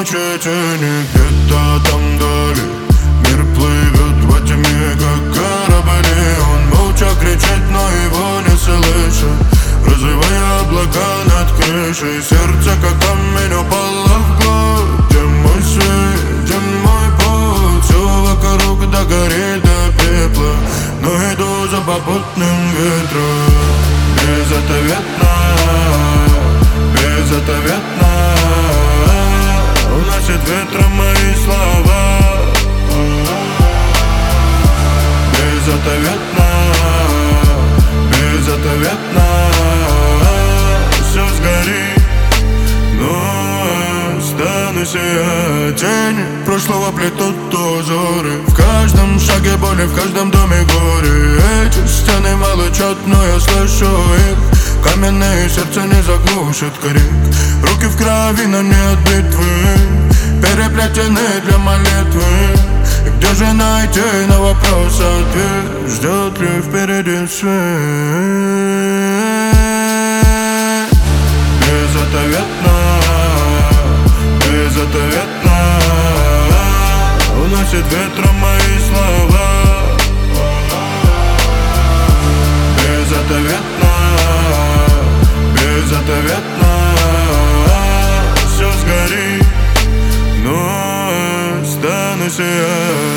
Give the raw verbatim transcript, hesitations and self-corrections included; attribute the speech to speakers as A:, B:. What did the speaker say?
A: ночи тени где-то там вдали. Мир плывет во тьме, как корабли. Он молча кричит, но его не слышит, разрывая облака над крышей. Сердце как камень упало вглубь. Где мой свет, где мой путь? Все вокруг догорит до пепла, но иду за попутным ветром. Безответно, безответно уносит ветром мои слова. Безответно, безответно все сгорит, но останусь я. Тени прошлого плетут узоры, в каждом шаге боли, в каждом доме горе. Эти стены молчат, но я слышу их. Каменное сердце не заглушит крик. Руки в крови, но нет битвы, переплетены для молитвы. И где же найти на вопрос ответ? Ждет ли впереди свет? Безответно, безответно уносит ветром мои слова. Безответно, безответно все сгорит, но останусь я.